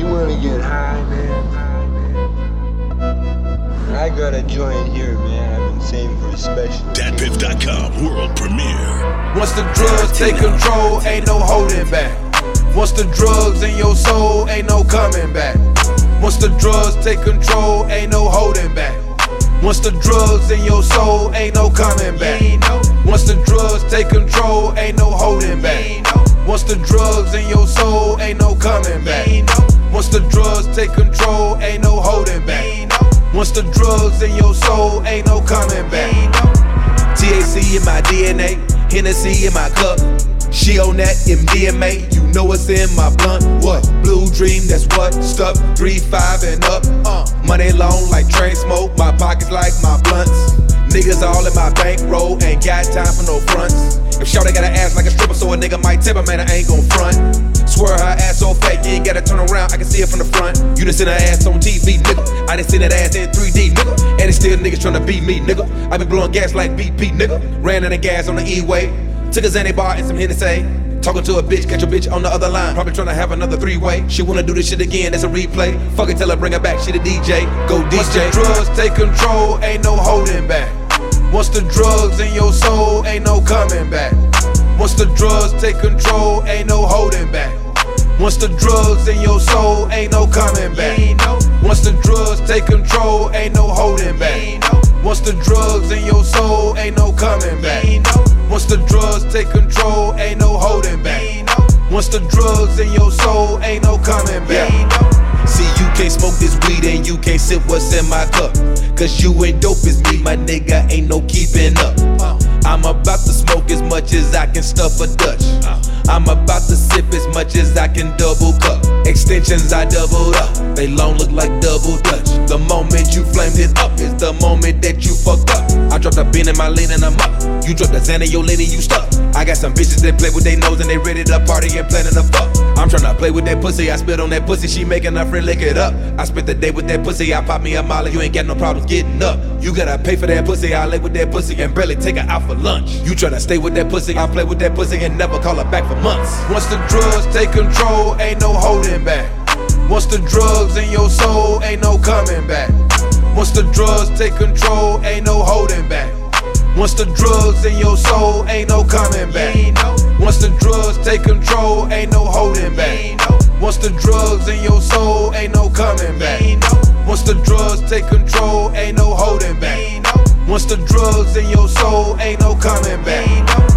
You wanna get high, man? I got a joint here, man. I've been saving for a special. DatPiff.com world premiere. Once the drugs take control, ain't no holding back. Once the drugs in your soul, ain't no coming back. Once the drugs take control, ain't no holding back. Once the drugs in your soul, ain't no coming back. Once the drugs take control, ain't no holding back. Once the drugs in your soul, ain't no coming back. Once the drugs take control, ain't no holding back. Once the drugs in your soul, ain't no coming back. THC in my DNA, Hennessy in my cup. She on that MDMA, you know it's in my blunt. What? Blue dream, that's what? Stuck 3-5 and up. Money long like train smoke, my pockets like my blunts. Niggas all in my bankroll, ain't got time for no fronts. If shawty got an ass like a stripper, so a nigga might tip her, man, I ain't gon' front. Swear her ass so fake, you ain't gotta turn around, I can see it from the front. You done seen her ass on TV, nigga. I done seen that ass in 3D, nigga. And it's still niggas tryna beat me, nigga. I been blowing gas like BP, nigga. Ran in the gas on the E-way. Took a Xanny bar and some Hennessy. Talking to a bitch, catch a bitch on the other line. Probably tryna have another three-way. She wanna do this shit again, that's a replay. Fuck it, tell her bring her back, she the DJ. Go DJ. Once the drugs take control, ain't no holding back. Once the drugs in your soul, ain't no coming back. Once the drugs take control, ain't no holding back. Once the drugs in your soul, ain't no coming back. Once the drugs take control, ain't no holding back. Once the drugs in your soul, ain't no coming back. Once the drugs take control, ain't no holding back. Once the drugs in your soul, ain't no coming back. See, you can't smoke this weed and you can't sip what's in my cup. Cause you ain't dope as me, my nigga, ain't no keeping up. I'm about to smoke as much as I can stuff a Dutch. I'm about to sip as much as I can double cup. Extensions I doubled up, they long look like double Dutch. The moment you flamed it up is the moment that you fucked up. I dropped a bean in my lean and I'm up. You dropped a Xanny, your lady, you stuck. I got some bitches that play with their nose and they ready to party and planning to fuck. I'm tryna play with that pussy, I spit on that pussy, she making her friend lick it up. I spent the day with that pussy, I pop me a molly, you ain't got no problems getting up. You gotta pay for that pussy, I lay with that pussy and barely take her out for lunch. You tryna stay with that pussy, I play with that pussy and never call her back for months. Once the drugs take control, ain't no holding back. Once the drugs in your soul, ain't no coming back. Once the drugs take control, ain't no holding back. Once the drugs in your soul, ain't no coming back. Once the drugs take control, ain't no holding back. Once the drugs in your soul, ain't no coming back. Once the drugs take control, ain't no holding back. Once the drugs in your soul, ain't no coming back.